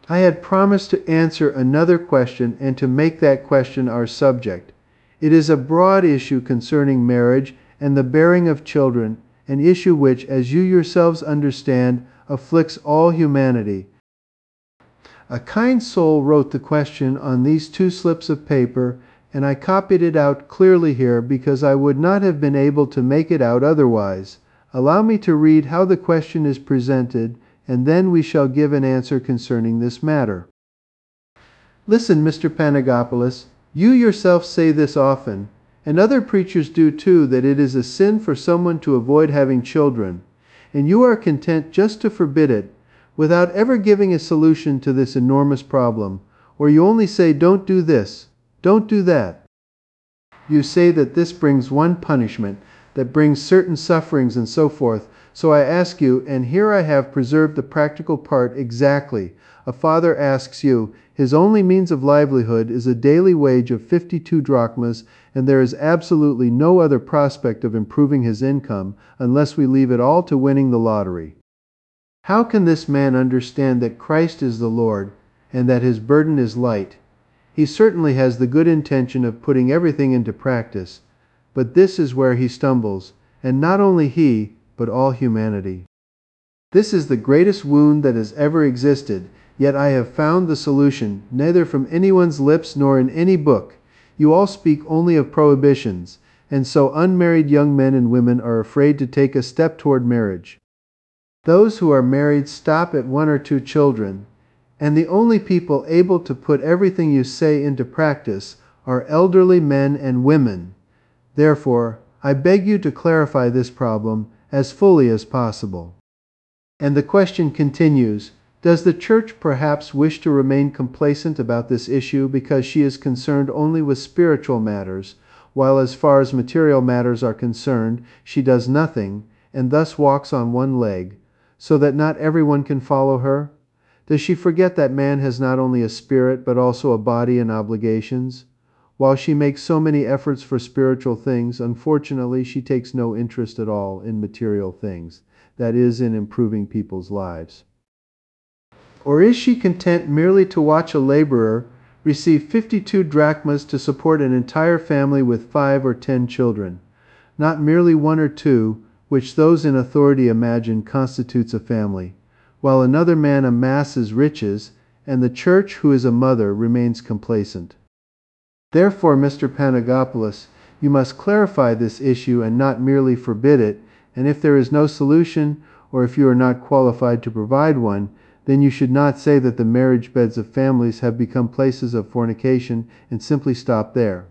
I had promised to answer another question and to make that question our subject. It is a broad issue concerning marriage and the bearing of children, an issue which, as you yourselves understand, afflicts all humanity. A kind soul wrote the question on these 2 slips of paper, and I copied it out clearly here because I would not have been able to make it out otherwise. Allow me to read how the question is presented, and then we shall give an answer concerning this matter. Listen, Mr. Panagopoulos, you yourself say this often, and other preachers do too, that it is a sin for someone to avoid having children, and you are content just to forbid it, without ever giving a solution to this enormous problem, or you only say, don't do this, don't do that. You say that this brings one punishment, that brings certain sufferings and so forth. So I ask you, and here I have preserved the practical part exactly. A father asks you, his only means of livelihood is a daily wage of 52 drachmas, and there is absolutely no other prospect of improving his income unless we leave it all to winning the lottery. How can this man understand that Christ is the Lord, and that his burden is light? He certainly has the good intention of putting everything into practice, but this is where he stumbles, and not only he, but all humanity. This is the greatest wound that has ever existed, yet I have found the solution, neither from anyone's lips nor in any book. You all speak only of prohibitions, and so unmarried young men and women are afraid to take a step toward marriage. Those who are married stop at 1 or 2 children, and the only people able to put everything you say into practice are elderly men and women. Therefore, I beg you to clarify this problem as fully as possible. And the question continues, does the Church perhaps wish to remain complacent about this issue because she is concerned only with spiritual matters, while as far as material matters are concerned, she does nothing, and thus walks on one leg, so that not everyone can follow her? Does she forget that man has not only a spirit, but also a body and obligations? While she makes so many efforts for spiritual things, unfortunately she takes no interest at all in material things, that is, in improving people's lives. Or is she content merely to watch a laborer receive 52 drachmas to support an entire family with 5 or 10 children, not merely 1 or 2, which those in authority imagine constitutes a family, while another man amasses riches, and the Church, who is a mother, remains complacent? Therefore, Mr. Panagopoulos, you must clarify this issue and not merely forbid it, and if there is no solution, or if you are not qualified to provide one, then you should not say that the marriage beds of families have become places of fornication and simply stop there.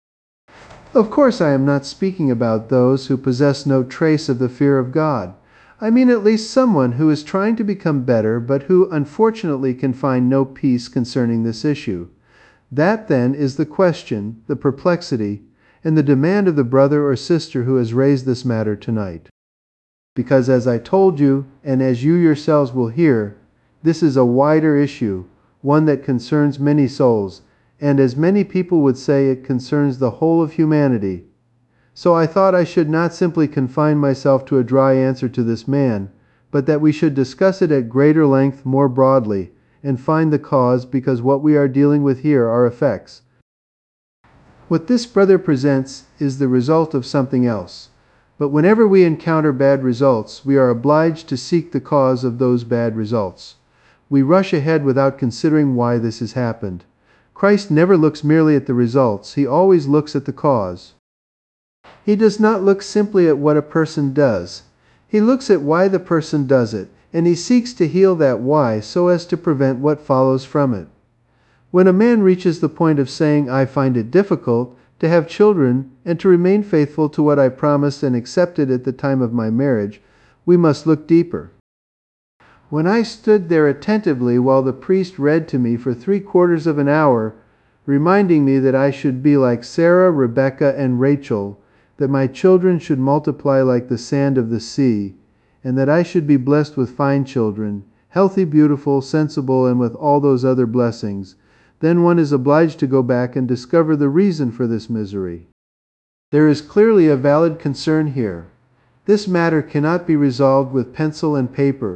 Of course, I am not speaking about those who possess no trace of the fear of God. I mean at least someone who is trying to become better, but who unfortunately can find no peace concerning this issue. That, then, is the question, the perplexity, and the demand of the brother or sister who has raised this matter tonight. Because as I told you, and as you yourselves will hear, this is a wider issue, one that concerns many souls, and as many people would say, it concerns the whole of humanity. So I thought I should not simply confine myself to a dry answer to this man, but that we should discuss it at greater length more broadly, and find the cause, because what we are dealing with here are effects. What this brother presents is the result of something else. But whenever we encounter bad results, we are obliged to seek the cause of those bad results. We rush ahead without considering why this has happened. Christ never looks merely at the results, he always looks at the cause. He does not look simply at what a person does. He looks at why the person does it, and he seeks to heal that why so as to prevent what follows from it. When a man reaches the point of saying, I find it difficult to have children and to remain faithful to what I promised and accepted at the time of my marriage, we must look deeper. When I stood there attentively while the priest read to me for 3/4 of an hour, reminding me that I should be like Sarah, Rebecca, and Rachel, that my children should multiply like the sand of the sea, and that I should be blessed with fine children, healthy, beautiful, sensible, and with all those other blessings, then one is obliged to go back and discover the reason for this misery. There is clearly a valid concern here. This matter cannot be resolved with pencil and paper,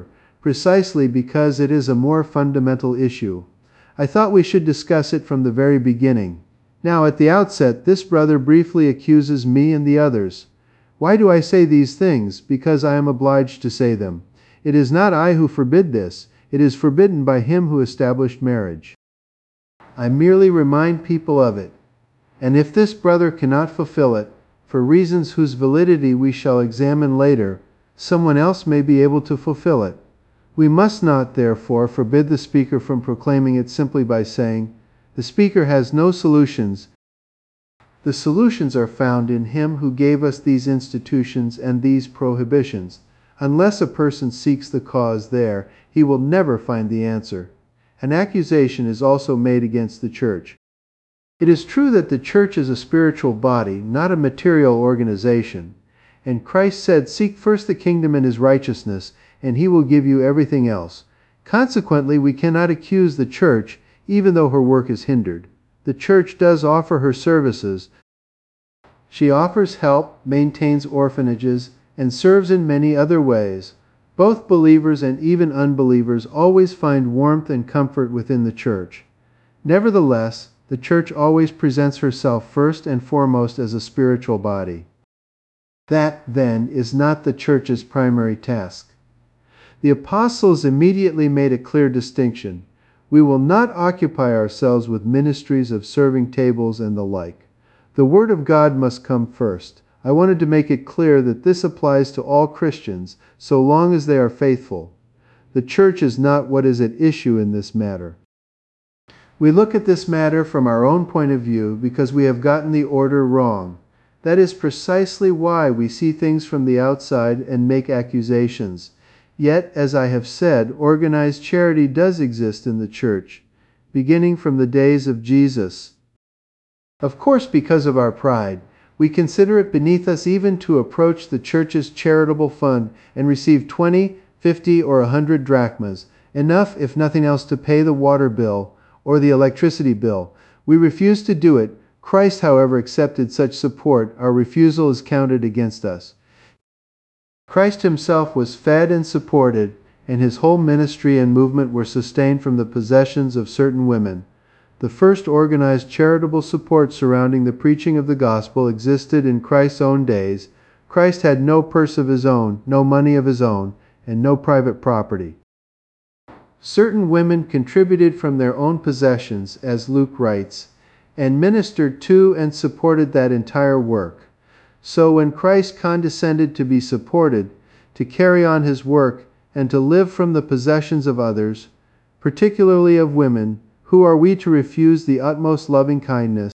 precisely because it is a more fundamental issue. I thought we should discuss it from the very beginning. Now, at the outset, this brother briefly accuses me and the others. Why do I say these things? Because I am obliged to say them. It is not I who forbid this. It is forbidden by him who established marriage. I merely remind people of it. And if this brother cannot fulfill it, for reasons whose validity we shall examine later, someone else may be able to fulfill it. We must not, therefore, forbid the speaker from proclaiming it simply by saying, "The speaker has no solutions." The solutions are found in him who gave us these institutions and these prohibitions. Unless a person seeks the cause there, he will never find the answer. An accusation is also made against the church. It is true that the church is a spiritual body, not a material organization. And Christ said, "Seek first the kingdom and his righteousness, and he will give you everything else." Consequently, we cannot accuse the church, even though her work is hindered. The church does offer her services. She offers help, maintains orphanages, and serves in many other ways. Both believers and even unbelievers always find warmth and comfort within the church. Nevertheless, the church always presents herself first and foremost as a spiritual body. That, then, is not the church's primary task. The apostles immediately made a clear distinction. We will not occupy ourselves with ministries of serving tables and the like. The Word of God must come first. I wanted to make it clear that this applies to all Christians, so long as they are faithful. The church is not what is at issue in this matter. We look at this matter from our own point of view because we have gotten the order wrong. That is precisely why we see things from the outside and make accusations. Yet, as I have said, organized charity does exist in the church, beginning from the days of Jesus. Of course, because of our pride, we consider it beneath us even to approach the church's charitable fund and receive 20, 50, or 100 drachmas, enough, if nothing else, to pay the water bill or the electricity bill. We refuse to do it. Christ, however, accepted such support. Our refusal is counted against us. Christ himself was fed and supported, and his whole ministry and movement were sustained from the possessions of certain women. The first organized charitable support surrounding the preaching of the gospel existed in Christ's own days. Christ had no purse of his own, no money of his own, and no private property. Certain women contributed from their own possessions, as Luke writes, and ministered to and supported that entire work. So when Christ condescended to be supported, to carry on his work, and to live from the possessions of others, particularly of women, who are we to refuse the utmost loving kindness?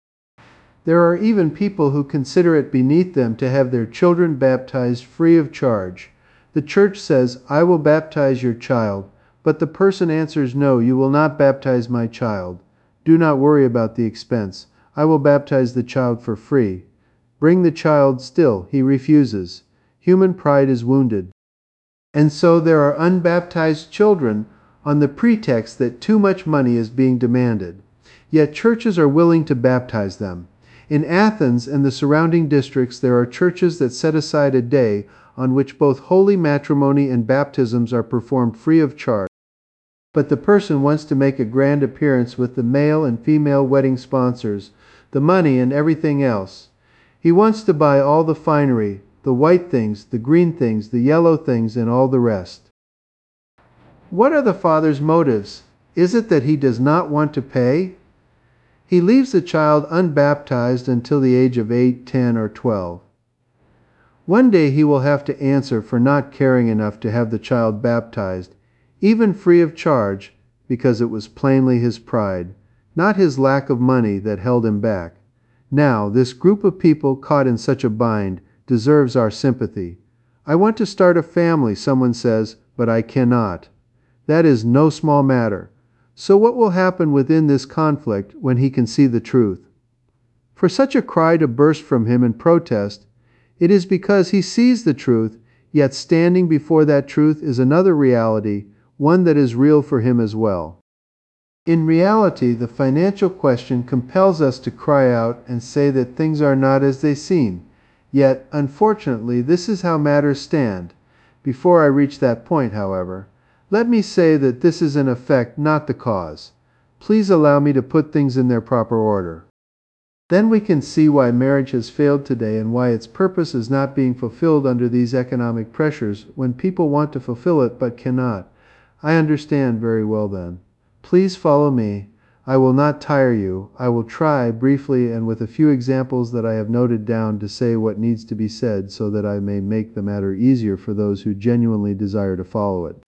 There are even people who consider it beneath them to have their children baptized free of charge. The church says, "I will baptize your child," but the person answers, "No, you will not baptize my child. Do not worry about the expense. I will baptize the child for free." Bring the child still, he refuses. Human pride is wounded. And so there are unbaptized children on the pretext that too much money is being demanded. Yet churches are willing to baptize them. In Athens and the surrounding districts there are churches that set aside a day on which both holy matrimony and baptisms are performed free of charge. But the person wants to make a grand appearance with the male and female wedding sponsors, the money and everything else. He wants to buy all the finery, the white things, the green things, the yellow things, and all the rest. What are the father's motives? Is it that he does not want to pay? He leaves the child unbaptized until the age of 8, 10, or 12. One day he will have to answer for not caring enough to have the child baptized, even free of charge, because it was plainly his pride, not his lack of money, that held him back. Now, this group of people caught in such a bind deserves our sympathy. "I want to start a family," someone says, "but I cannot." That is no small matter. So what will happen within this conflict when he can see the truth? For such a cry to burst from him in protest, it is because he sees the truth, yet standing before that truth is another reality, one that is real for him as well. In reality, the financial question compels us to cry out and say that things are not as they seem. Yet, unfortunately, this is how matters stand. Before I reach that point, however, Let me say that this is an effect, not the cause. Please allow me to put things in their proper order. Then we can see why marriage has failed today and why its purpose is not being fulfilled under these economic pressures when people want to fulfill it but cannot. I understand very well then. Please follow me. I will not tire you. I will try, briefly and with a few examples that I have noted down, to say what needs to be said so that I may make the matter easier for those who genuinely desire to follow it.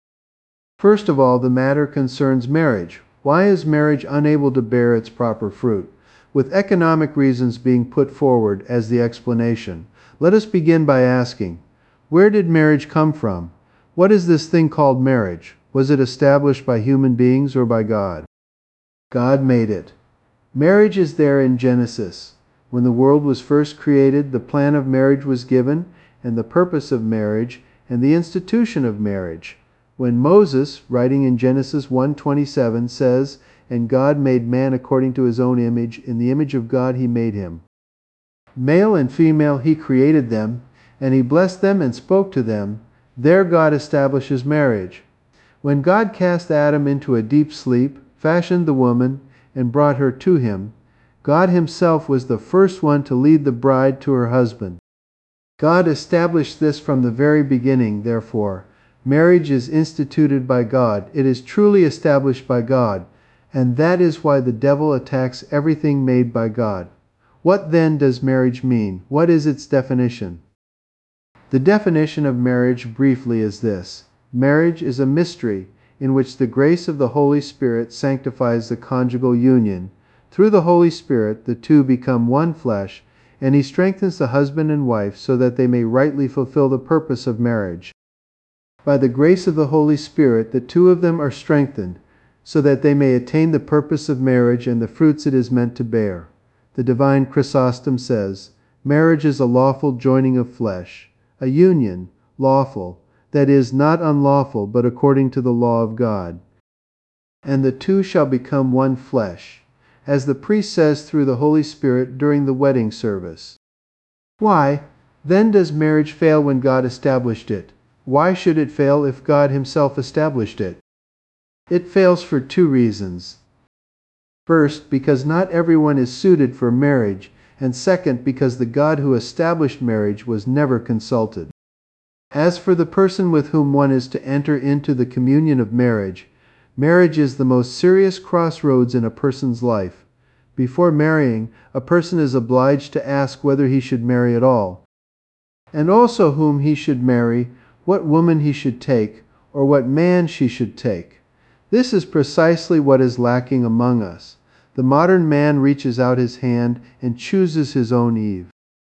First of all, the matter concerns marriage. Why is marriage unable to bear its proper fruit? With economic reasons being put forward as the explanation, let us begin by asking, where did marriage come from? What is this thing called marriage? Was it established by human beings or by God? God made it. Marriage is there in Genesis. When the world was first created, the plan of marriage was given, and the purpose of marriage, and the institution of marriage. When Moses, writing in Genesis 1:27, says, "And God made man according to his own image, in the image of God he made him. Male and female he created them, and he blessed them and spoke to them," there God establishes marriage. When God cast Adam into a deep sleep, fashioned the woman, and brought her to him, God himself was the first one to lead the bride to her husband. God established this from the very beginning, therefore. Marriage is instituted by God. It is truly established by God. And that is why the devil attacks everything made by God. What then does marriage mean? What is its definition? The definition of marriage briefly is this. Marriage is a mystery in which the grace of the Holy Spirit sanctifies the conjugal union. Through the Holy Spirit, the two become one flesh, and He strengthens the husband and wife so that they may rightly fulfill the purpose of marriage. By the grace of the Holy Spirit, the two of them are strengthened, so that they may attain the purpose of marriage and the fruits it is meant to bear. The divine Chrysostom says, "Marriage is a lawful joining of flesh, a union, lawful, that is, not unlawful, but according to the law of God. And the two shall become one flesh," as the priest says through the Holy Spirit during the wedding service. Why, then, does marriage fail when God established it? Why should it fail if God Himself established it? It fails for two reasons. First, because not everyone is suited for marriage, and second, because the God who established marriage was never consulted. As for the person with whom one is to enter into the communion of marriage, marriage is the most serious crossroads in a person's life. Before marrying, a person is obliged to ask whether he should marry at all, and also whom he should marry, what woman he should take, or what man she should take. This is precisely what is lacking among us. The modern man reaches out his hand and chooses his own Eve.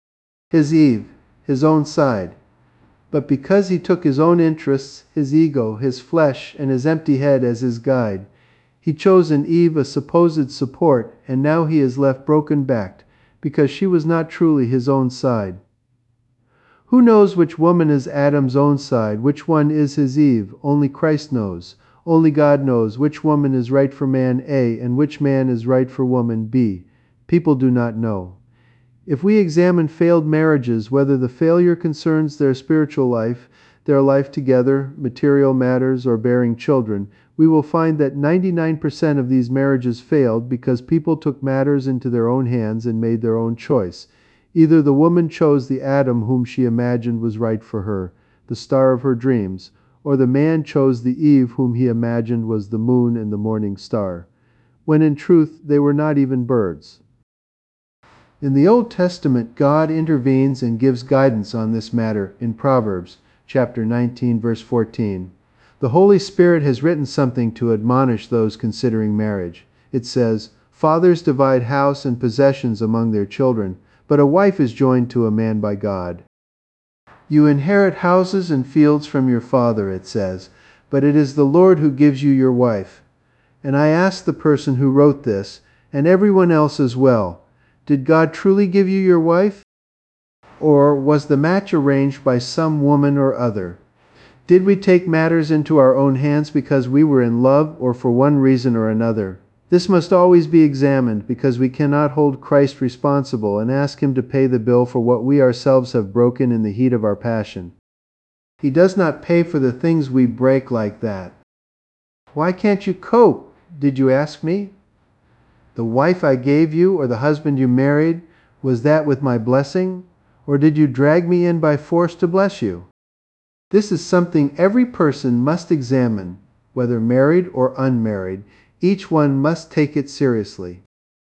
His own side. But because he took his own interests, his ego, his flesh, and his empty head as his guide, he chose an Eve, a supposed support, and now he is left broken-backed, because she was not truly his own side. Who knows which woman is Adam's own side, which one is his Eve? Only Christ knows. Only God knows which woman is right for man A and which man is right for woman B. People do not know. If we examine failed marriages, whether the failure concerns their spiritual life, their life together, material matters, or bearing children, we will find that 99% of these marriages failed because people took matters into their own hands and made their own choice. Either the woman chose the Adam whom she imagined was right for her, the star of her dreams, or the man chose the Eve whom he imagined was the moon and the morning star, when in truth they were not even birds. In the Old Testament, God intervenes and gives guidance on this matter in Proverbs chapter 19, verse 14. The Holy Spirit has written something to admonish those considering marriage. It says, "Fathers divide house and possessions among their children, but a wife is joined to a man by God." You inherit houses and fields from your father, it says, but it is the Lord who gives you your wife. And I ask the person who wrote this, and everyone else as well, did God truly give you your wife? Or was the match arranged by some woman or other? Did we take matters into our own hands because we were in love or for one reason or another? This must always be examined, because we cannot hold Christ responsible and ask Him to pay the bill for what we ourselves have broken in the heat of our passion. He does not pay for the things we break like that. Why can't you cope? Did you ask me? The wife I gave you, or the husband you married, was that with my blessing? Or did you drag me in by force to bless you? This is something every person must examine, whether married or unmarried. Each one must take it seriously.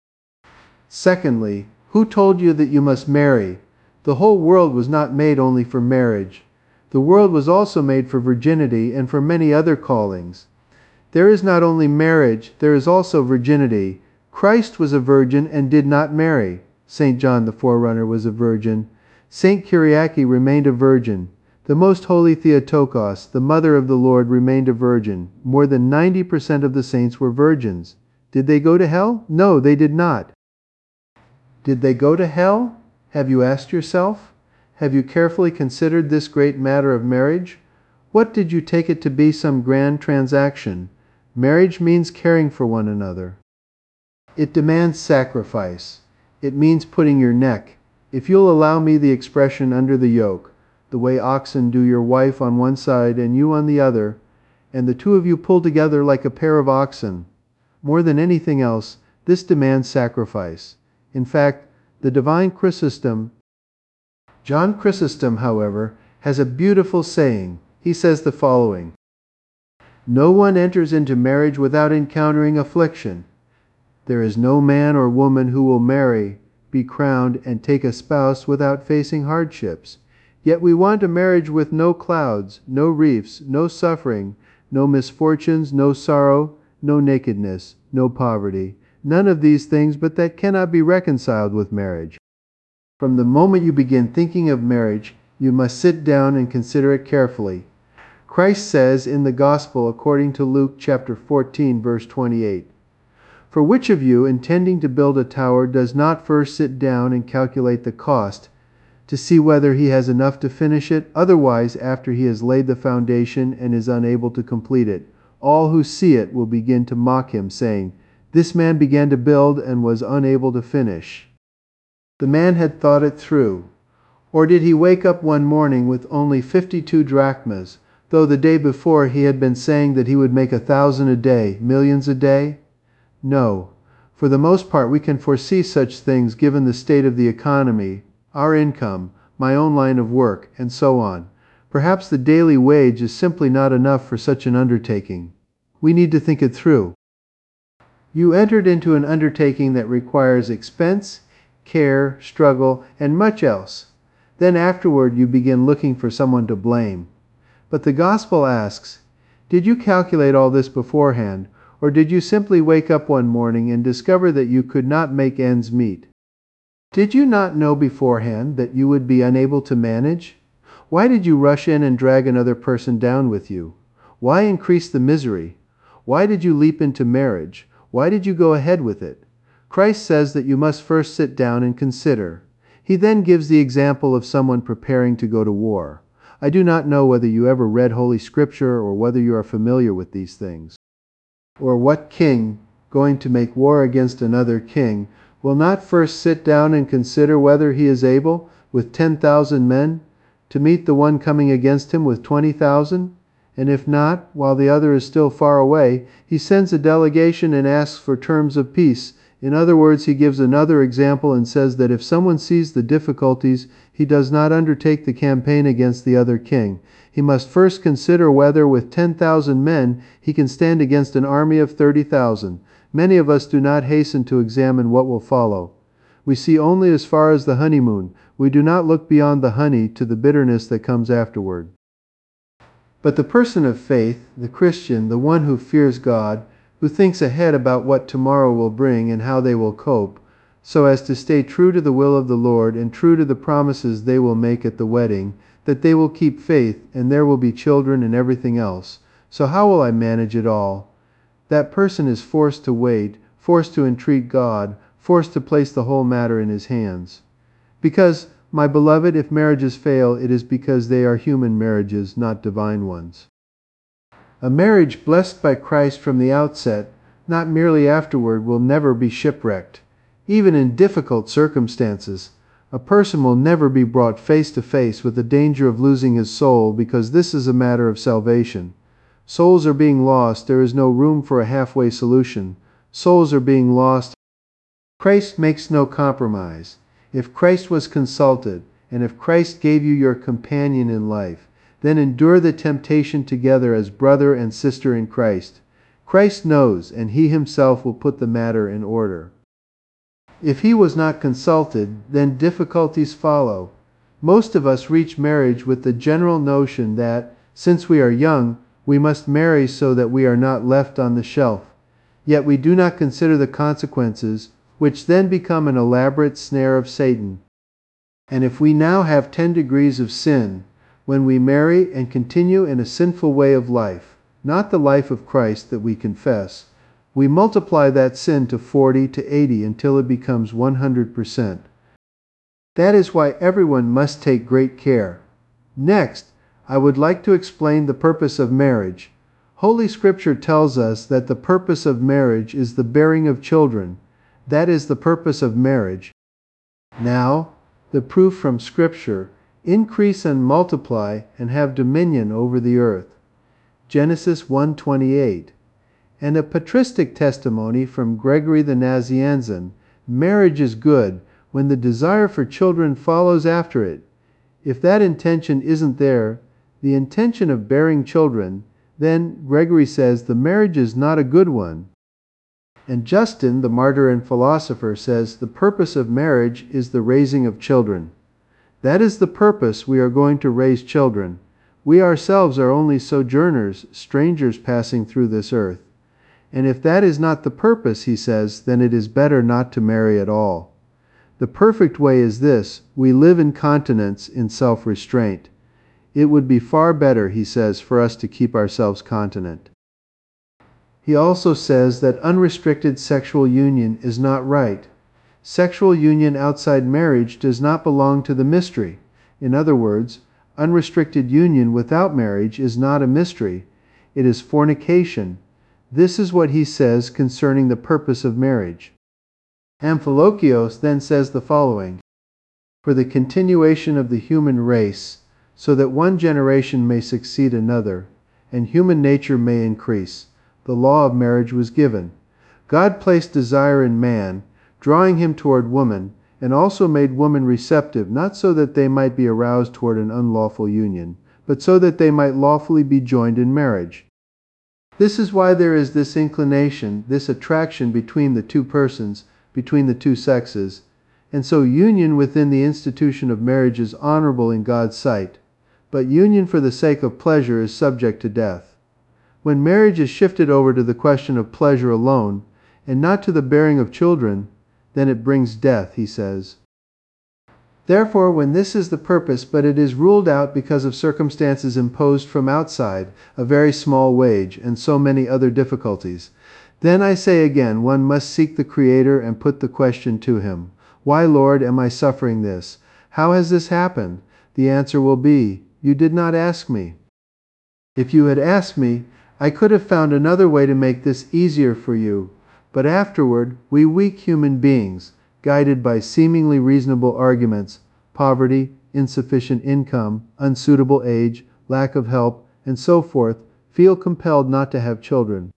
Secondly, who told you that you must marry? The whole world was not made only for marriage. The world was also made for virginity and for many other callings. There is not only marriage, there is also virginity. Christ was a virgin and did not marry. St. John the Forerunner was a virgin. St. Kyriake remained a virgin. The Most Holy Theotokos, the Mother of the Lord, remained a virgin. More than 90% of the saints were virgins. Did they go to hell? No, they did not. Did they go to hell? Have you asked yourself? Have you carefully considered this great matter of marriage? What did you take it to be some grand transaction? Marriage means caring for one another. It demands sacrifice. It means putting your neck, if you'll allow me the expression, under the yoke, the way oxen do your wife on one side and you on the other, and the two of you pull together like a pair of oxen. More than anything else, this demands sacrifice. In fact, the divine Chrysostom, John Chrysostom, however, has a beautiful saying. He says the following: "No one enters into marriage without encountering affliction. There is no man or woman who will marry, be crowned, and take a spouse without facing hardships. Yet we want a marriage with no clouds, no reefs, no suffering, no misfortunes, no sorrow, no nakedness, no poverty. None of these things but that cannot be reconciled with marriage." From the moment you begin thinking of marriage, you must sit down and consider it carefully. Christ says in the Gospel according to Luke chapter 14, verse 28, "For which of you, intending to build a tower, does not first sit down and calculate the cost, to see whether he has enough to finish it? Otherwise, after he has laid the foundation and is unable to complete it, all who see it will begin to mock him, saying, 'This man began to build and was unable to finish.'" The man had thought it through. Or did he wake up one morning with only 52 drachmas, though the day before he had been saying that he would make 1,000 a day, millions a day? No. For the most part we can foresee such things given the state of the economy, our income, my own line of work, and so on. Perhaps the daily wage is simply not enough for such an undertaking. We need to think it through. You entered into an undertaking that requires expense, care, struggle, and much else. Then afterward you begin looking for someone to blame. But the Gospel asks, did you calculate all this beforehand, or did you simply wake up one morning and discover that you could not make ends meet? Did you not know beforehand that you would be unable to manage? Why did you rush in and drag another person down with you? Why increase the misery? Why did you leap into marriage? Why did you go ahead with it? Christ says that you must first sit down and consider. He then gives the example of someone preparing to go to war. I do not know whether you ever read Holy Scripture or whether you are familiar with these things. Or what king, going to make war against another king, will not first sit down and consider whether he is able, with 10,000 men, to meet the one coming against him with 20,000? And if not, while the other is still far away, he sends a delegation and asks for terms of peace. In other words, he gives another example and says that if someone sees the difficulties, he does not undertake the campaign against the other king. He must first consider whether with 10,000 men he can stand against an army of 30,000. Many of us do not hasten to examine what will follow. We see only as far as the honeymoon. We do not look beyond the honey to the bitterness that comes afterward. But the person of faith, the Christian, the one who fears God, who thinks ahead about what tomorrow will bring and how they will cope, so as to stay true to the will of the Lord and true to the promises they will make at the wedding, that they will keep faith and there will be children and everything else. So how will I manage it all? That person is forced to wait, forced to entreat God, forced to place the whole matter in His hands. Because, my beloved, if marriages fail, it is because they are human marriages, not divine ones. A marriage blessed by Christ from the outset, not merely afterward, will never be shipwrecked. Even in difficult circumstances, a person will never be brought face to face with the danger of losing his soul, because this is a matter of salvation. Souls are being lost. There is no room for a halfway solution. Souls are being lost. Christ makes no compromise. If Christ was consulted, and if Christ gave you your companion in life, then endure the temptation together as brother and sister in Christ. Christ knows, and he himself will put the matter in order. If he was not consulted, then difficulties follow. Most of us reach marriage with the general notion that, since we are young, we must marry so that we are not left on the shelf. Yet we do not consider the consequences, which then become an elaborate snare of Satan. And if we now have 10 degrees of sin, when we marry and continue in a sinful way of life, not the life of Christ that we confess, we multiply that sin to 40 to 80 until it becomes 100%. That is why everyone must take great care. Next, I would like to explain the purpose of marriage. Holy Scripture tells us that the purpose of marriage is the bearing of children. That is the purpose of marriage. Now, the proof from Scripture: increase and multiply and have dominion over the earth. Genesis 1:28. And a patristic testimony from Gregory the Nazianzen: marriage is good when the desire for children follows after it. If that intention isn't there, the intention of bearing children, then, Gregory says, the marriage is not a good one. And Justin, the martyr and philosopher, says the purpose of marriage is the raising of children. That is the purpose. We are going to raise children. We ourselves are only sojourners, strangers passing through this earth. And if that is not the purpose, he says, then it is better not to marry at all. The perfect way is this: we live in continence, in self-restraint. It would be far better, he says, for us to keep ourselves continent. He also says that unrestricted sexual union is not right. Sexual union outside marriage does not belong to the mystery. In other words, unrestricted union without marriage is not a mystery. It is fornication. This is what he says concerning the purpose of marriage. Amphilochios then says the following: for the continuation of the human race, so that one generation may succeed another, and human nature may increase, the law of marriage was given. God placed desire in man, drawing him toward woman, and also made woman receptive, not so that they might be aroused toward an unlawful union, but so that they might lawfully be joined in marriage. This is why there is this inclination, this attraction between the two persons, between the two sexes, and so union within the institution of marriage is honorable in God's sight, but union for the sake of pleasure is subject to death. When marriage is shifted over to the question of pleasure alone, and not to the bearing of children, then it brings death, he says. Therefore, when this is the purpose, but it is ruled out because of circumstances imposed from outside, a very small wage, and so many other difficulties, then I say again, one must seek the Creator and put the question to him: why, Lord, am I suffering this? How has this happened? The answer will be: you did not ask me. If you had asked me, I could have found another way to make this easier for you. But afterward, we weak human beings, guided by seemingly reasonable arguments, poverty, insufficient income, unsuitable age, lack of help, and so forth, feel compelled not to have children.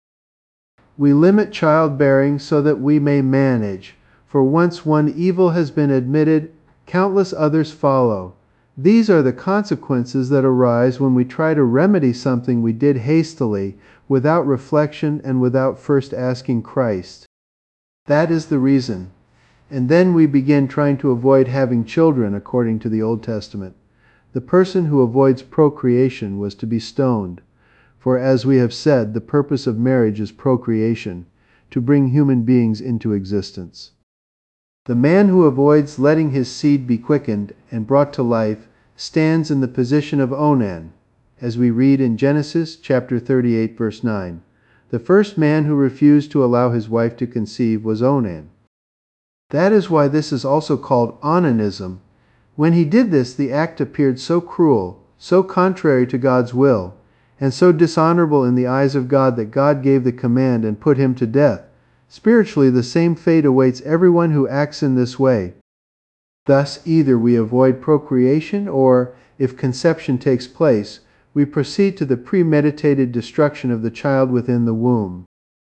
We limit childbearing so that we may manage, for once one evil has been admitted, countless others follow. These are the consequences that arise when we try to remedy something we did hastily, without reflection and without first asking Christ. That is the reason. And then we begin trying to avoid having children according to the Old Testament. The person who avoids procreation was to be stoned. For as we have said, the purpose of marriage is procreation, to bring human beings into existence. The man who avoids letting his seed be quickened and brought to life stands in the position of Onan, as we read in Genesis chapter 38, verse 9. The first man who refused to allow his wife to conceive was Onan. That is why this is also called onanism. When he did this, the act appeared so cruel, so contrary to God's will, and so dishonorable in the eyes of God that God gave the command and put him to death. Spiritually, the same fate awaits everyone who acts in this way. Thus, either we avoid procreation, or, if conception takes place, we proceed to the premeditated destruction of the child within the womb.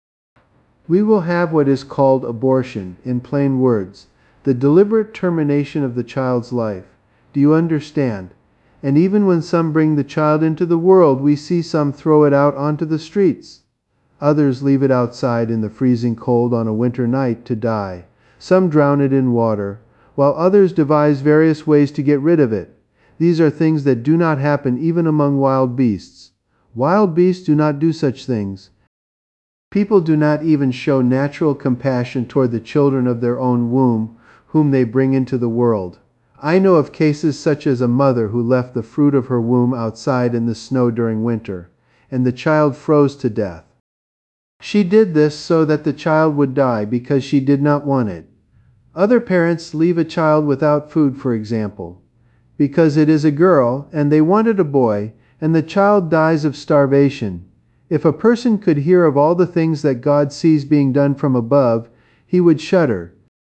We will have what is called abortion, in plain words, the deliberate termination of the child's life. Do you understand? And even when some bring the child into the world, we see some throw it out onto the streets. Others leave it outside in the freezing cold on a winter night to die. Some drown it in water, while others devise various ways to get rid of it. These are things that do not happen even among wild beasts. Wild beasts do not do such things. People do not even show natural compassion toward the children of their own womb, whom they bring into the world. I know of cases such as a mother who left the fruit of her womb outside in the snow during winter, and the child froze to death. She did this so that the child would die because she did not want it. Other parents leave a child without food, for example, because it is a girl and they wanted a boy, and the child dies of starvation. If a person could hear of all the things that God sees being done from above, he would shudder.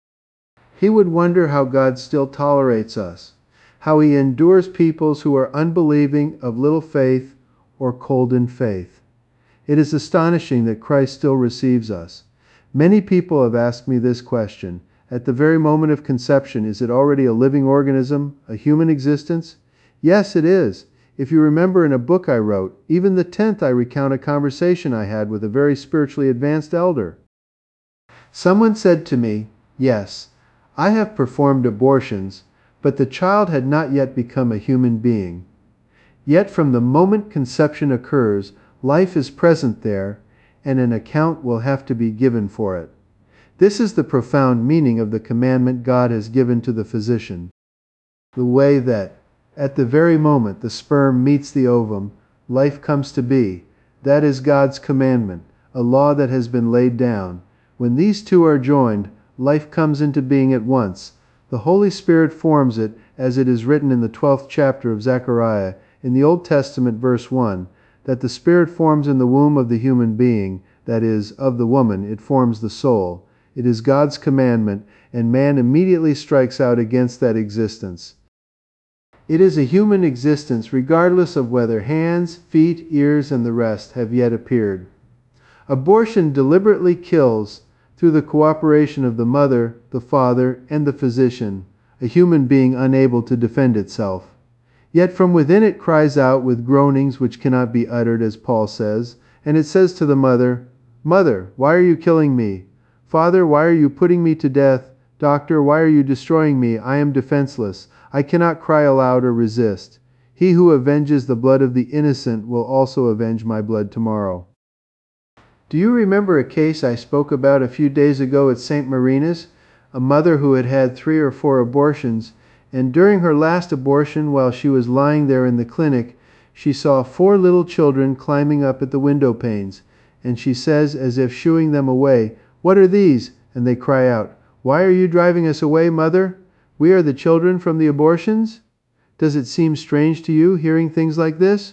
He would wonder how God still tolerates us, how He endures peoples who are unbelieving, of little faith, or cold in faith. It is astonishing that Christ still receives us. Many people have asked me this question. At the very moment of conception, is it already a living organism, a human existence? Yes, it is. If you remember in a book I wrote, even the 10th, I recount a conversation I had with a very spiritually advanced elder. Someone said to me, "Yes, I have performed abortions, but the child had not yet become a human being. Yet from the moment conception occurs, life is present there, and an account will have to be given for it." This is the profound meaning of the commandment God has given to the physician. The way that, at the very moment the sperm meets the ovum, life comes to be. That is God's commandment, a law that has been laid down. When these two are joined, life comes into being at once. The Holy Spirit forms it, as it is written in the 12th chapter of Zechariah, in the Old Testament, verse 1, that the Spirit forms in the womb of the human being, that is, of the woman, it forms the soul. It is God's commandment, and man immediately strikes out against that existence. It is a human existence regardless of whether hands, feet, ears, and the rest have yet appeared. Abortion deliberately kills, through the cooperation of the mother, the father, and the physician, a human being unable to defend itself. Yet from within it cries out with groanings which cannot be uttered, as Paul says, and it says to the mother, "Mother, why are you killing me? Father, why are you putting me to death? Doctor, why are you destroying me? I am defenseless. I cannot cry aloud or resist. He who avenges the blood of the innocent will also avenge my blood tomorrow." Do you remember a case I spoke about a few days ago at St. Marina's? A mother who had had 3 or 4 abortions, and during her last abortion, while she was lying there in the clinic, she saw 4 little children climbing up at the window panes, and she says, as if shooing them away, "What are these?" And they cry out, "Why are you driving us away, Mother? We are the children from the abortions?" Does it seem strange to you, hearing things like this?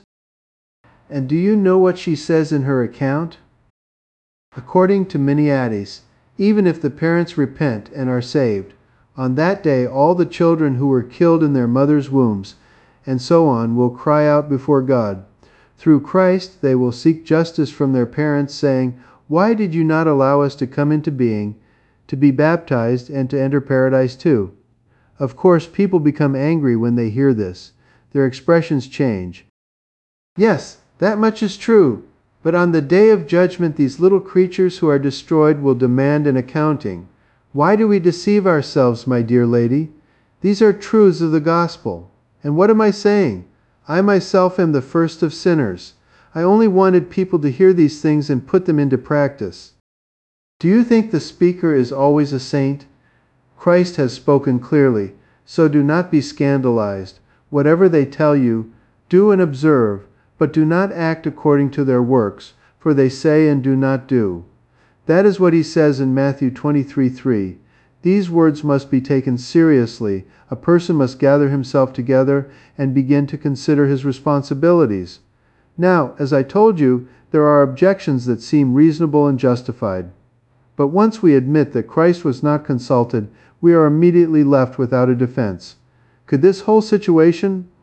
And do you know what she says in her account? According to Miniatis, even if the parents repent and are saved, on that day all the children who were killed in their mothers' wombs, and so on, will cry out before God. Through Christ they will seek justice from their parents, saying, "Why did you not allow us to come into being, to be baptized, and to enter paradise too?" Of course, people become angry when they hear this. Their expressions change. Yes, that much is true. But on the day of judgment, these little creatures who are destroyed will demand an accounting. Why do we deceive ourselves, my dear lady? These are truths of the gospel. And what am I saying? I myself am the first of sinners. I only wanted people to hear these things and put them into practice. Do you think the speaker is always a saint? Christ has spoken clearly, so do not be scandalized. Whatever they tell you, do and observe, but do not act according to their works, for they say and do not do. That is what he says in Matthew 23:3. These words must be taken seriously. A person must gather himself together and begin to consider his responsibilities. Now, as I told you, there are objections that seem reasonable and justified. But once we admit that Christ was not consulted, we are immediately left without a defense. Could this whole situation,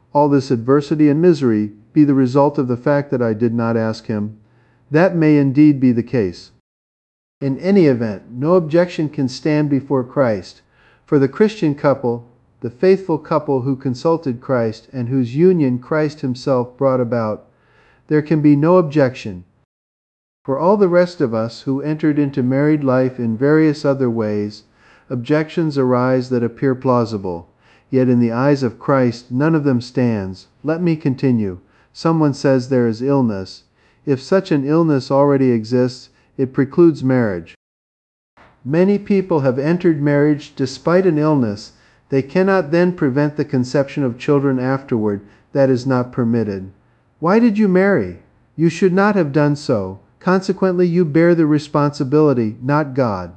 all this adversity and misery be the result of the fact that I did not ask him? That may indeed be the case. In any event, no objection can stand before Christ. For the Christian couple, the faithful couple who consulted Christ and whose union Christ himself brought about, there can be no objection. For all the rest of us who entered into married life in various other ways, objections arise that appear plausible. Yet in the eyes of Christ none of them stands. Let me continue. Someone says there is illness. If such an illness already exists, it precludes marriage. Many people have entered marriage despite an illness. They cannot then prevent the conception of children afterward. That is not permitted. Why did you marry? You should not have done so. Consequently, you bear the responsibility, not God.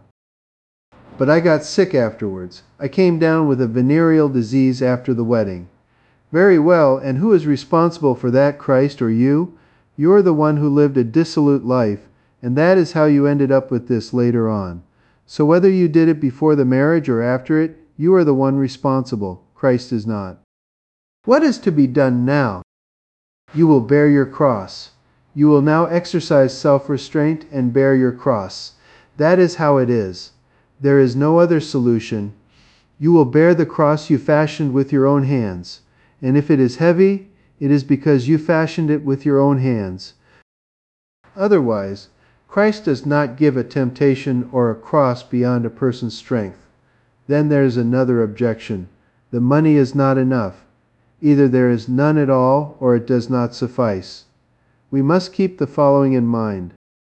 But I got sick afterwards. I came down with a venereal disease after the wedding. Very well, and who is responsible for that, Christ or you? You're the one who lived a dissolute life, and that is how you ended up with this later on. So whether you did it before the marriage or after it, you are the one responsible. Christ is not. What is to be done now? You will bear your cross. You will now exercise self-restraint and bear your cross. That is how it is. There is no other solution. You will bear the cross you fashioned with your own hands. And if it is heavy, it is because you fashioned it with your own hands. Otherwise, Christ does not give a temptation or a cross beyond a person's strength. Then there is another objection. The money is not enough. Either there is none at all, or it does not suffice. We must keep the following in mind.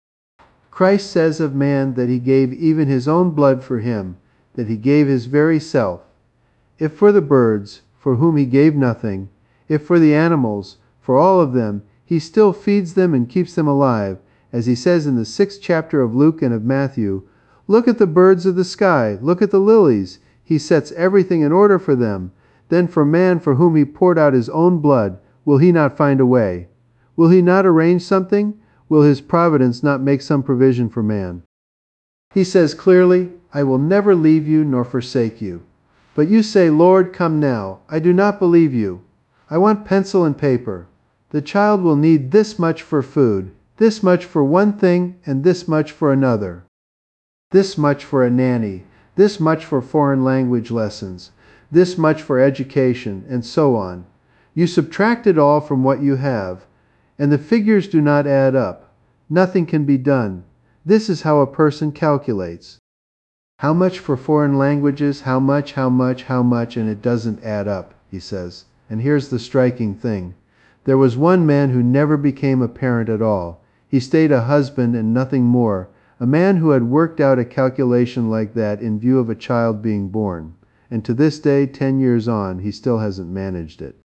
Christ says of man that he gave even his own blood for him, that he gave his very self. If for the birds, for whom he gave nothing, if for the animals, for all of them, he still feeds them and keeps them alive, as he says in the 6th chapter of Luke and of Matthew, "Look at the birds of the sky, look at the lilies. He sets everything in order for them. Then for man for whom he poured out his own blood, will he not find a way? Will he not arrange something? Will his providence not make some provision for man?" He says clearly, "I will never leave you nor forsake you." But you say, "Lord, come now. I do not believe you. I want pencil and paper. The child will need this much for food, this much for one thing, and this much for another. This much for a nanny, this much for foreign language lessons, this much for education, and so on." You subtract it all from what you have, and the figures do not add up. Nothing can be done. This is how a person calculates. How much for foreign languages, how much, and it doesn't add up, he says. And here's the striking thing. There was one man who never became a parent at all. He stayed a husband and nothing more, a man who had worked out a calculation like that in view of a child being born. And to this day, 10 years on, he still hasn't managed it.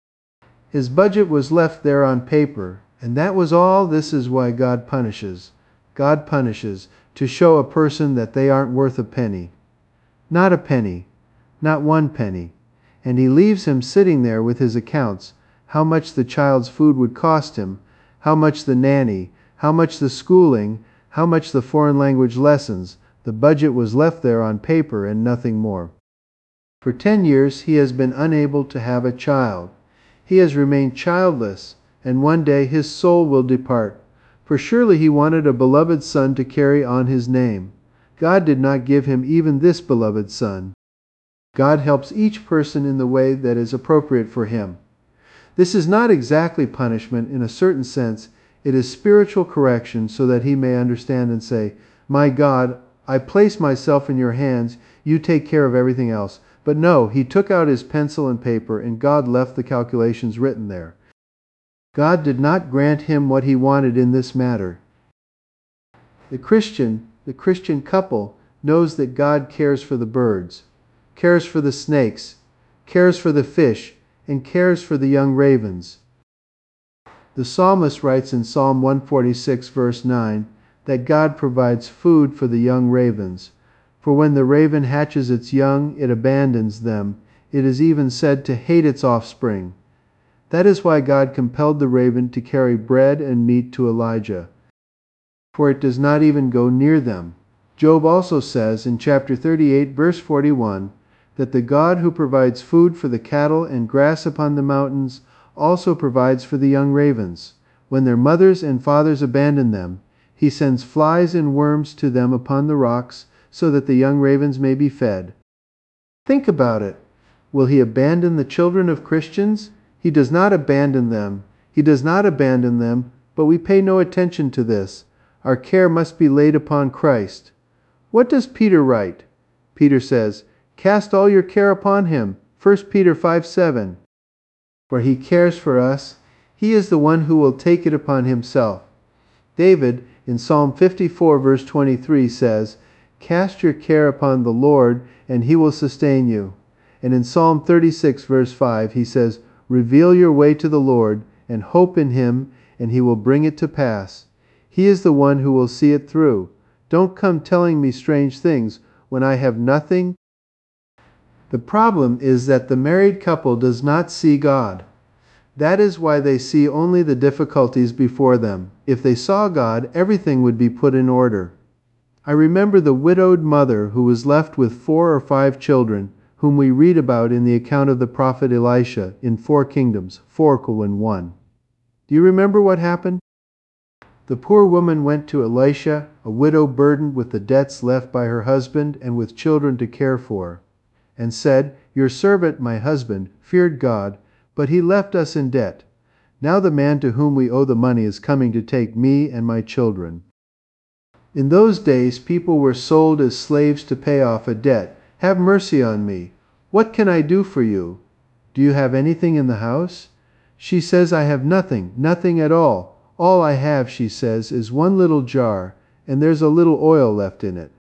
His budget was left there on paper, and that was all. This is why God punishes. God punishes to show a person that they aren't worth a penny. Not a penny. Not one penny. And he leaves him sitting there with his accounts, how much the child's food would cost him, how much the nanny, how much the schooling, how much the foreign language lessons. The budget was left there on paper and nothing more. For 10 years he has been unable to have a child. He has remained childless, and one day his soul will depart. For surely he wanted a beloved son to carry on his name. God did not give him even this beloved son. God helps each person in the way that is appropriate for him. This is not exactly punishment in a certain sense. It is spiritual correction so that he may understand and say, "My God, I place myself in your hands. You take care of everything else." But no, he took out his pencil and paper, and God left the calculations written there. God did not grant him what he wanted in this matter. The Christian couple, knows that God cares for the birds, cares for the snakes, cares for the fish, and cares for the young ravens. The psalmist writes in Psalm 146, verse 9, that God provides food for the young ravens. For when the raven hatches its young, it abandons them. It is even said to hate its offspring. That is why God compelled the raven to carry bread and meat to Elijah, for it does not even go near them. Job also says in chapter 38, verse 41, that the God who provides food for the cattle and grass upon the mountains also provides for the young ravens. When their mothers and fathers abandon them, he sends flies and worms to them upon the rocks, so that the young ravens may be fed. Think about it. Will he abandon the children of Christians? He does not abandon them. He does not abandon them, but we pay no attention to this. Our care must be laid upon Christ. What does Peter write? Peter says, "Cast all your care upon him." 1 Peter 5:7. For he cares for us. He is the one who will take it upon himself. David, in Psalm 54 verse 23 says, "Cast your care upon the Lord, and he will sustain you." And in Psalm 36 verse 5 he says, "Reveal your way to the Lord, and hope in him, and he will bring it to pass." He is the one who will see it through. Don't come telling me strange things when I have nothing. The problem is that the married couple does not see God. That is why they see only the difficulties before them. If they saw God, everything would be put in order. I remember the widowed mother who was left with 4 or 5 children, whom we read about in the account of the prophet Elisha in 4 Kingdoms, 4:1. Do you remember what happened? The poor woman went to Elisha, a widow burdened with the debts left by her husband and with children to care for, and said, "Your servant, my husband, feared God, but he left us in debt. Now the man to whom we owe the money is coming to take me and my children." In those days, people were sold as slaves to pay off a debt. "Have mercy on me. What can I do for you? Do you have anything in the house?" She says, "I have nothing, nothing at all. All I have," she says, "is one little jar, and there's a little oil left in it."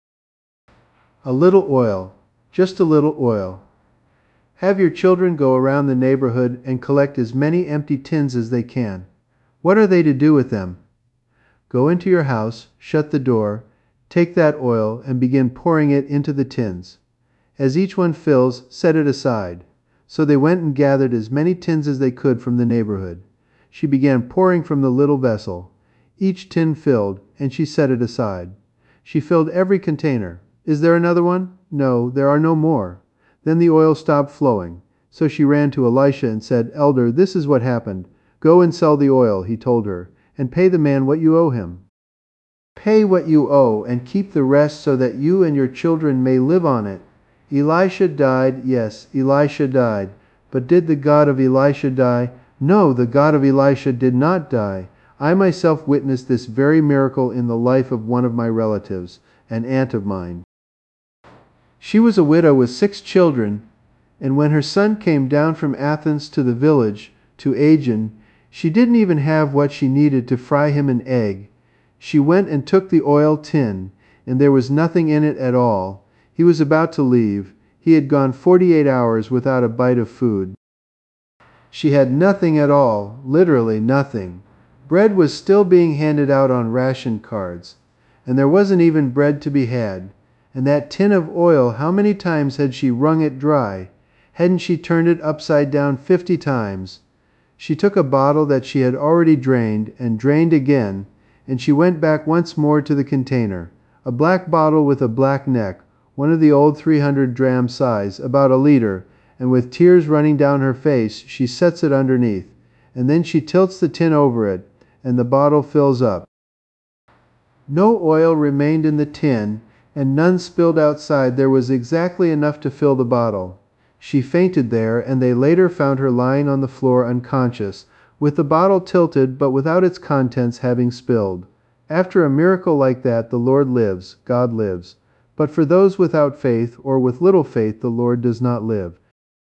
A little oil, just a little oil. Have your children go around the neighborhood and collect as many empty tins as they can. What are they to do with them? Go into your house, shut the door, take that oil, and begin pouring it into the tins. As each one fills, set it aside. So they went and gathered as many tins as they could from the neighborhood. She began pouring from the little vessel. Each tin filled, and she set it aside. She filled every container. Is there another one? No, there are no more. Then the oil stopped flowing. So she ran to Elisha and said, "Elder, this is what happened. Go and sell the oil," he told her, "and pay the man what you owe him. Pay what you owe, and keep the rest so that you and your children may live on it." Elisha died, yes, Elisha died. But did the God of Elisha die? No, the God of Elisha did not die. I myself witnessed this very miracle in the life of one of my relatives, an aunt of mine. She was a widow with 6 children, and when her son came down from Athens to the village, to Aegon, she didn't even have what she needed to fry him an egg. She went and took the oil tin, and there was nothing in it at all. He was about to leave. He had gone 48 hours without a bite of food. She had nothing at all, literally nothing. Bread was still being handed out on ration cards, and there wasn't even bread to be had. And that tin of oil, how many times had she wrung it dry? Hadn't she turned it upside down 50 times? She took a bottle that she had already drained, and drained again, and she went back once more to the container. A black bottle with a black neck, one of the old 300-dram size, about a liter, and with tears running down her face, she sets it underneath, and then she tilts the tin over it, and the bottle fills up. No oil remained in the tin, and none spilled outside. There was exactly enough to fill the bottle. She fainted there, and they later found her lying on the floor unconscious, with the bottle tilted but without its contents having spilled. After a miracle like that, the Lord lives, God lives. But for those without faith, or with little faith, the Lord does not live.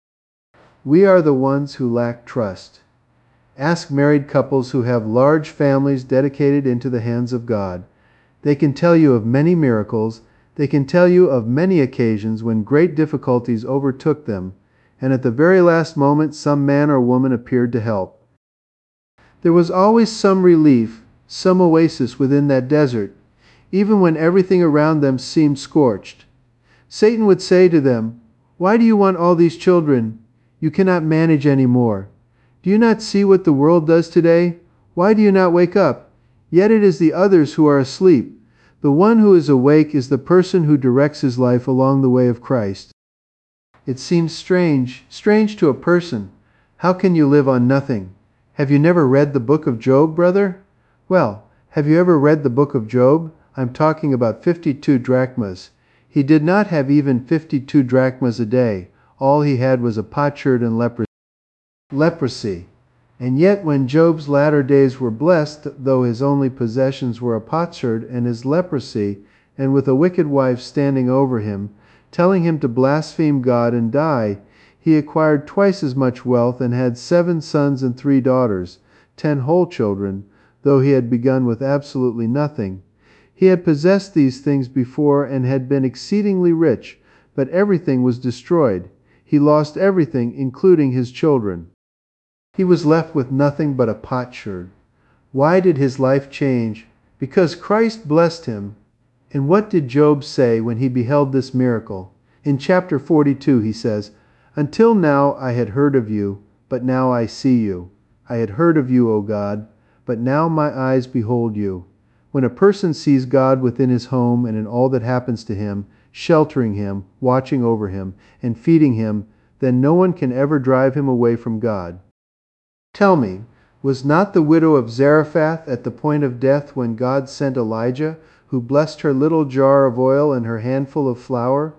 We are the ones who lack trust. Ask married couples who have large families dedicated into the hands of God. They can tell you of many miracles. They can tell you of many occasions when great difficulties overtook them, and at the very last moment some man or woman appeared to help. There was always some relief, some oasis within that desert, even when everything around them seemed scorched. Satan would say to them, "Why do you want all these children? You cannot manage any more. Do you not see what the world does today? Why do you not wake up? Yet it is the others who are asleep. The one who is awake is the person who directs his life along the way of Christ." It seems strange, strange to a person. How can you live on nothing? Have you never read the book of Job, brother? Well, have you ever read the book of Job? I'm talking about 52 drachmas. He did not have even 52 drachmas a day. All he had was a potsherd and leprosy. And yet when Job's latter days were blessed, though his only possessions were a potsherd and his leprosy, and with a wicked wife standing over him, telling him to blaspheme God and die, he acquired twice as much wealth and had 7 sons and 3 daughters, 10 whole children, though he had begun with absolutely nothing. He had possessed these things before and had been exceedingly rich, but everything was destroyed. He lost everything, including his children. He was left with nothing but a potsherd. Why did his life change? Because Christ blessed him. And what did Job say when he beheld this miracle? In chapter 42 he says, "Until now I had heard of you, but now I see you. I had heard of you, O God, but now my eyes behold you." When a person sees God within his home and in all that happens to him, sheltering him, watching over him, and feeding him, then no one can ever drive him away from God. Tell me, was not the widow of Zarephath at the point of death when God sent Elijah, who blessed her little jar of oil and her handful of flour?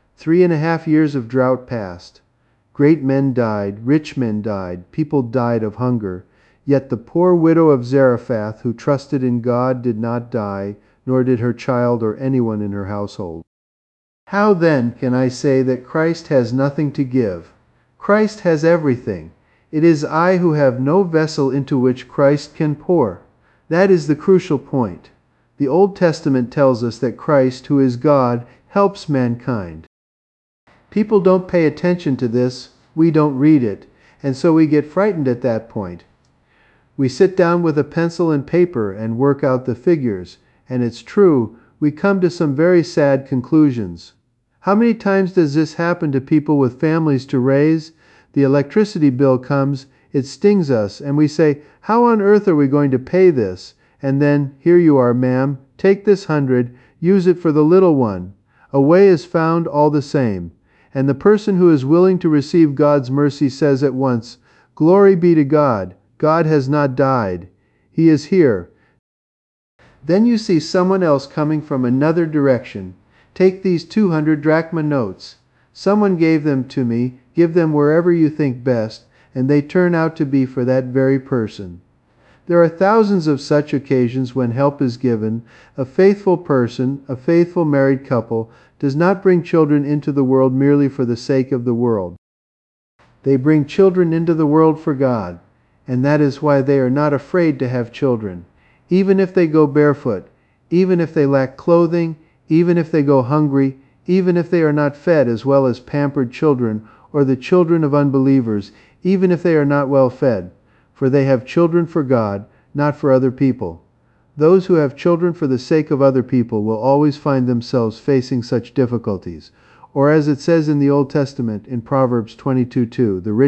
3.5 years of drought passed. Great men died, rich men died, people died of hunger. Yet the poor widow of Zarephath, who trusted in God, did not die, nor did her child or anyone in her household. How then can I say that Christ has nothing to give? Christ has everything. It is I who have no vessel into which Christ can pour. That is the crucial point. The Old Testament tells us that Christ, who is God, helps mankind. People don't pay attention to this, we don't read it, and so we get frightened at that point. We sit down with a pencil and paper and work out the figures, and it's true, we come to some very sad conclusions. How many times does this happen to people with families to raise? The electricity bill comes, it stings us, and we say, "How on earth are we going to pay this?" And then, "Here you are, ma'am, take this 100, use it for the little one." A way is found all the same. And the person who is willing to receive God's mercy says at once, "Glory be to God. God has not died. He is here." Then you see someone else coming from another direction. Take these 200 drachma notes. Someone gave them to me, give them wherever you think best, and they turn out to be for that very person. There are thousands of such occasions when help is given. A faithful person, a faithful married couple, does not bring children into the world merely for the sake of the world. They bring children into the world for God, and that is why they are not afraid to have children. Even if they go barefoot, even if they lack clothing, even if they go hungry, even if they are not fed as well as pampered children or the children of unbelievers, even if they are not well fed, for they have children for God, not for other people. Those who have children for the sake of other people will always find themselves facing such difficulties. Or as it says in the Old Testament in Proverbs 22:2, the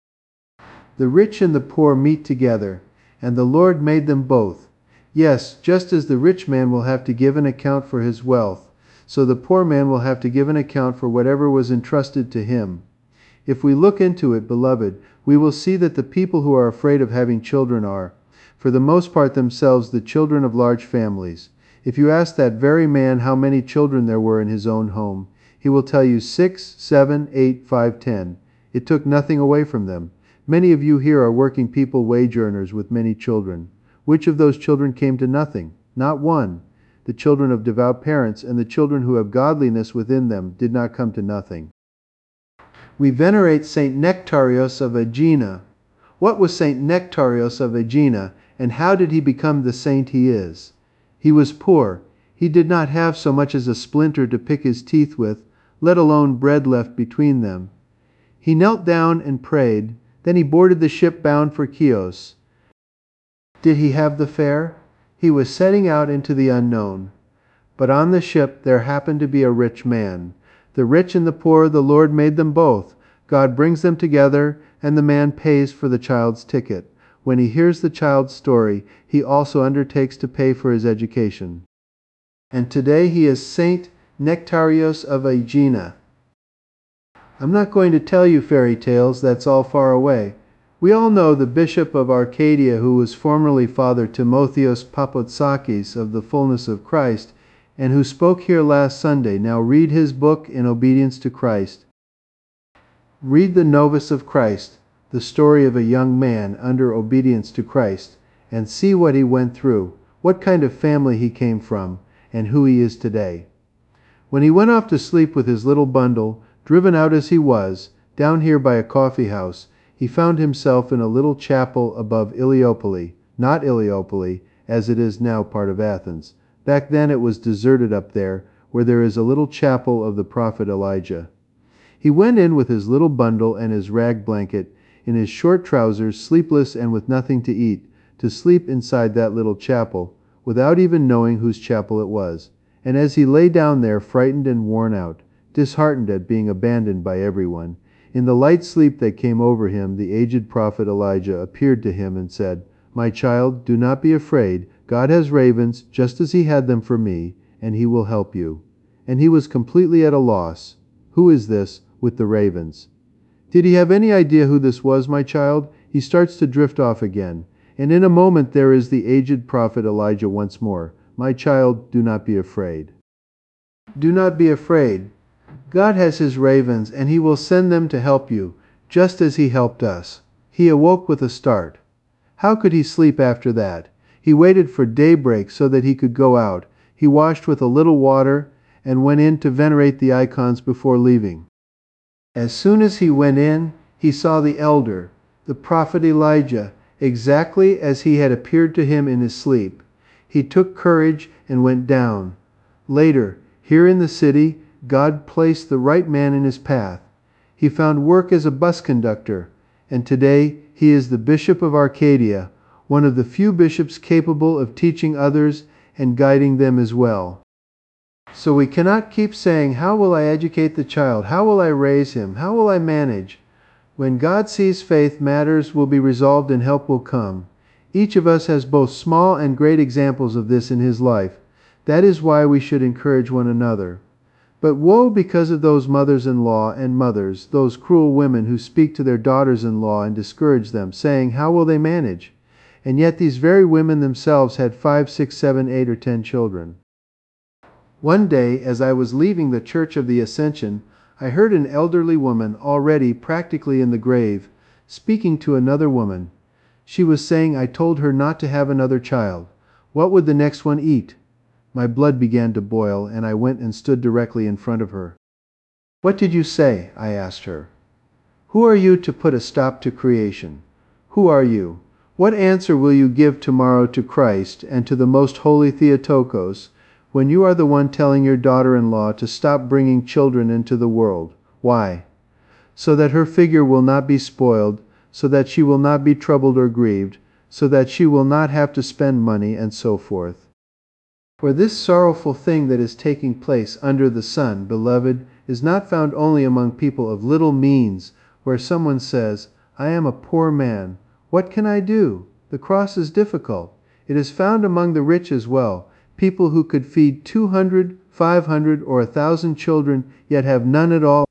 rich and the poor meet together, and the Lord made them both. Yes, just as the rich man will have to give an account for his wealth, so the poor man will have to give an account for whatever was entrusted to him. If we look into it, beloved, we will see that the people who are afraid of having children are, for the most part themselves, the children of large families. If you ask that very man how many children there were in his own home, he will tell you 6, 7, 8, 5, 10. It took nothing away from them. Many of you here are working people, wage earners with many children. Which of those children came to nothing? Not one. The children of devout parents and the children who have godliness within them did not come to nothing. We venerate Saint Nectarios of Aegina. What was Saint Nectarios of Aegina, and how did he become the saint he is? He was poor. He did not have so much as a splinter to pick his teeth with, let alone bread left between them. He knelt down and prayed. Then he boarded the ship bound for Chios. Did he have the fare? He was setting out into the unknown. But on the ship there happened to be a rich man. The rich and the poor, the Lord made them both. God brings them together, and the man pays for the child's ticket. When he hears the child's story, he also undertakes to pay for his education. And today he is Saint Nectarios of Aegina. I'm not going to tell you fairy tales, that's all far away. We all know the Bishop of Arcadia, who was formerly Father Timotheos Papotsakis of the Fullness of Christ, and who spoke here last Sunday. Now read his book in obedience to Christ. Read the Novus of Christ, the story of a young man under obedience to Christ, and see what he went through, what kind of family he came from, and who he is today. When he went off to sleep with his little bundle, driven out as he was, down here by a coffee house, he found himself in a little chapel above Iliopoli, not Iliopoli, as it is now part of Athens. Back then it was deserted up there, where there is a little chapel of the prophet Elijah. He went in with his little bundle and his rag blanket, in his short trousers, sleepless and with nothing to eat, to sleep inside that little chapel, without even knowing whose chapel it was. And as he lay down there, frightened and worn out, disheartened at being abandoned by everyone, in the light sleep that came over him, the aged prophet Elijah appeared to him and said, "My child, do not be afraid. God has ravens, just as he had them for me, and he will help you." And he was completely at a loss. Who is this with the ravens? Did he have any idea who this was, my child? He starts to drift off again. And in a moment there is the aged prophet Elijah once more. My child, do not be afraid. Do not be afraid. God has his ravens, and he will send them to help you, just as he helped us. He awoke with a start. How could he sleep after that? He waited for daybreak so that he could go out. He washed with a little water and went in to venerate the icons before leaving. As soon as he went in, he saw the elder, the prophet Elijah, exactly as he had appeared to him in his sleep. He took courage and went down. Later, here in the city, God placed the right man in his path. He found work as a bus conductor, and today he is the Bishop of Arcadia, one of the few bishops capable of teaching others and guiding them as well. So we cannot keep saying, "How will I educate the child? How will I raise him? How will I manage?" When God sees faith, matters will be resolved and help will come. Each of us has both small and great examples of this in his life. That is why we should encourage one another. But woe because of those mothers-in-law and mothers, those cruel women who speak to their daughters-in-law and discourage them, saying, "How will they manage?" And yet these very women themselves had 5, 6, 7, 8, or 10 children. One day, as I was leaving the Church of the Ascension, I heard an elderly woman, already practically in the grave, speaking to another woman. She was saying I told her not to have another child. What would the next one eat? My blood began to boil, and I went and stood directly in front of her. "What did you say?" I asked her. "Who are you to put a stop to creation? Who are you? What answer will you give tomorrow to Christ and to the most holy Theotokos, when you are the one telling your daughter-in-law to stop bringing children into the world? Why? So that her figure will not be spoiled, so that she will not be troubled or grieved, so that she will not have to spend money, and so forth. For this sorrowful thing that is taking place under the sun, beloved, is not found only among people of little means, where someone says, 'I am a poor man. What can I do? The cross is difficult.' It is found among the rich as well, people who could feed 200, 500, or 1,000 children, yet have none at all.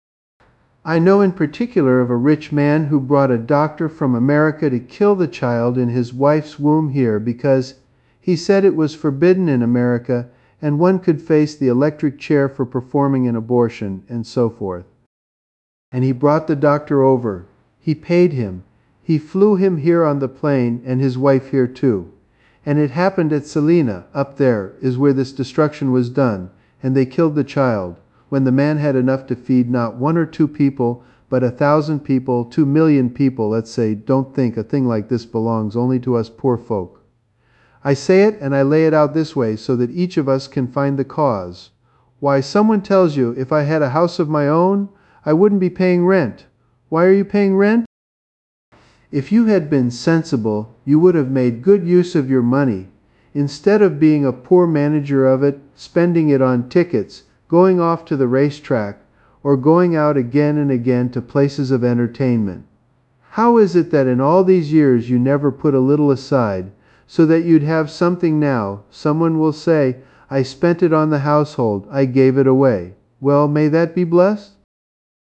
I know in particular of a rich man who brought a doctor from America to kill the child in his wife's womb here because he said it was forbidden in America and one could face the electric chair for performing an abortion, and so forth. And he brought the doctor over. He paid him. He flew him here on the plane, and his wife here too. And it happened at Salina, up there, is where this destruction was done, and they killed the child, when the man had enough to feed not 1 or 2 people, but 1,000 people, 2 million people, let's say. Don't think a thing like this belongs only to us poor folk. I say it and I lay it out this way so that each of us can find the cause. Why, someone tells you, if I had a house of my own, I wouldn't be paying rent. Why are you paying rent? If you had been sensible, you would have made good use of your money. Instead of being a poor manager of it, spending it on tickets, going off to the racetrack, or going out again and again to places of entertainment. How is it that in all these years you never put a little aside, so that you'd have something now? Someone will say, "I spent it on the household, I gave it away." Well, may that be blessed?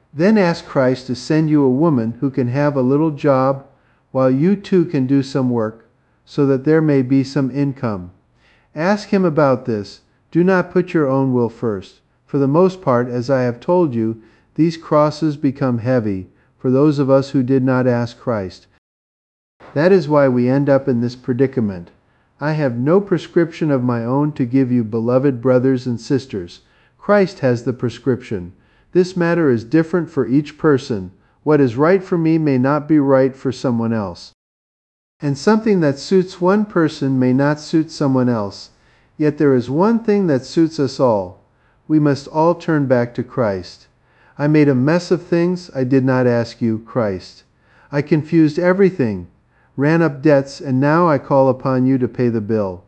Then ask Christ to send you a woman who can have a little job while you too can do some work, so that there may be some income. Ask Him about this. Do not put your own will first. For the most part, as I have told you, these crosses become heavy for those of us who did not ask Christ. That is why we end up in this predicament. I have no prescription of my own to give you, beloved brothers and sisters. Christ has the prescription. This matter is different for each person. What is right for me may not be right for someone else. And something that suits one person may not suit someone else. Yet there is one thing that suits us all. We must all turn back to Christ. I made a mess of things. I did not ask you, Christ. I confused everything, ran up debts, and now I call upon you to pay the bill.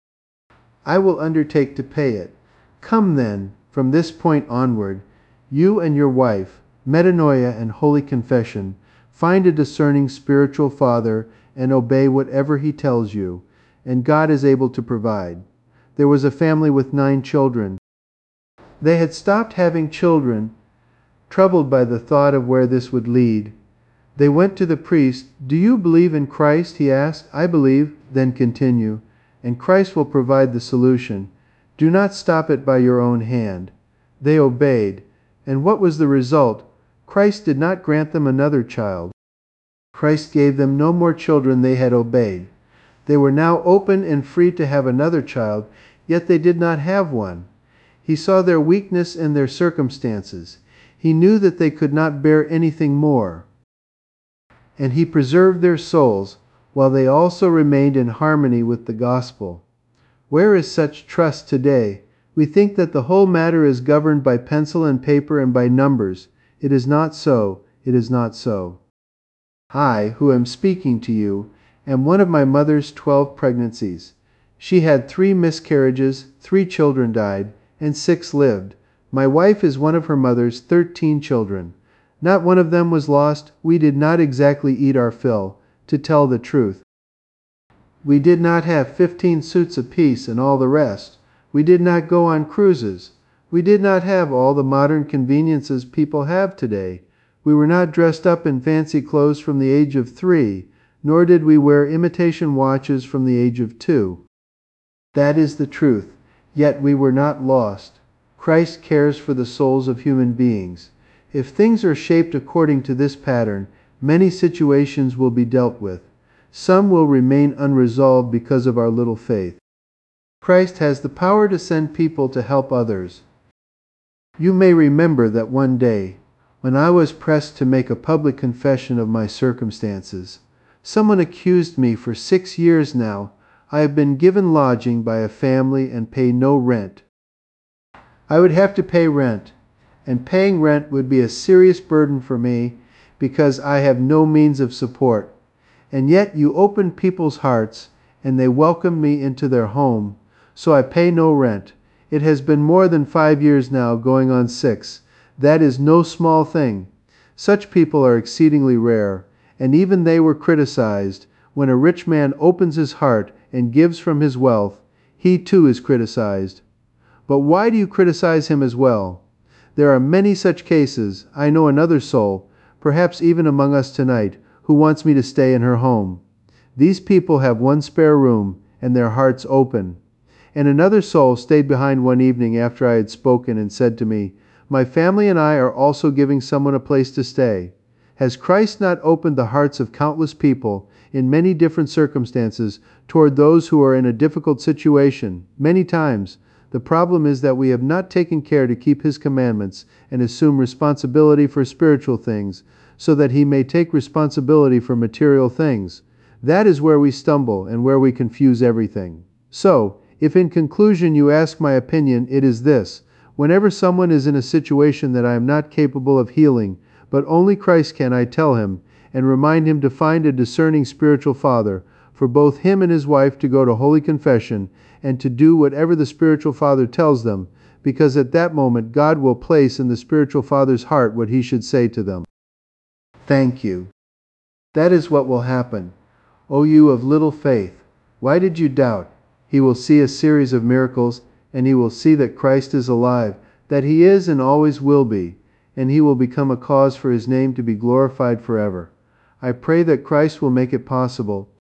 I will undertake to pay it. Come then, from this point onward, you and your wife, metanoia and holy confession, find a discerning spiritual father and obey whatever he tells you, and God is able to provide. There was a family with 9 children. They had stopped having children, troubled by the thought of where this would lead. They went to the priest. Do you believe in Christ? He asked. I believe. Then continue. And Christ will provide the solution. Do not stop it by your own hand. They obeyed. And what was the result? Christ did not grant them another child. Christ gave them no more children. They had obeyed. They were now open and free to have another child, yet they did not have one. He saw their weakness and their circumstances. He knew that they could not bear anything more. And He preserved their souls, while they also remained in harmony with the gospel. Where is such trust today? We think that the whole matter is governed by pencil and paper and by numbers. It is not so. It is not so. I, who am speaking to you, am one of my mother's 12 pregnancies. She had 3 miscarriages, 3 children died, and 6 lived. My wife is one of her mother's 13 children. Not one of them was lost. We did not exactly eat our fill, to tell the truth. We did not have 15 suits apiece and all the rest. We did not go on cruises. We did not have all the modern conveniences people have today. We were not dressed up in fancy clothes from the age of 3, nor did we wear imitation watches from the age of 2. That is the truth. Yet we were not lost. Christ cares for the souls of human beings. If things are shaped according to this pattern, many situations will be dealt with. Some will remain unresolved because of our little faith. Christ has the power to send people to help others. You may remember that one day, when I was pressed to make a public confession of my circumstances, someone accused me. For 6 years now, I have been given lodging by a family and pay no rent. I would have to pay rent, and paying rent would be a serious burden for me because I have no means of support. And yet you opened people's hearts, and they welcomed me into their home, so I pay no rent. It has been more than 5 years now, going on 6. That is no small thing. Such people are exceedingly rare, and even they were criticized. When a rich man opens his heart and gives from his wealth, he too is criticized. But why do you criticize him as well? There are many such cases. I know another soul, perhaps even among us tonight, who wants me to stay in her home. These people have 1 spare room, and their hearts open. And another soul stayed behind one evening after I had spoken and said to me, "My family and I are also giving someone a place to stay." Has Christ not opened the hearts of countless people in many different circumstances toward those who are in a difficult situation? Many times. The problem is that we have not taken care to keep His commandments and assume responsibility for spiritual things, so that He may take responsibility for material things. That is where we stumble and where we confuse everything. So, if in conclusion you ask my opinion, it is this: whenever someone is in a situation that I am not capable of healing, but only Christ can, I tell him and remind him to find a discerning spiritual father, for both him and his wife to go to holy confession and to do whatever the spiritual father tells them, because at that moment God will place in the spiritual father's heart what he should say to them. Thank you. That is what will happen. O you of little faith, why did you doubt? He will see a series of miracles, and he will see that Christ is alive, that He is and always will be. and he will become a cause for his name to be glorified forever. I pray that Christ will make it possible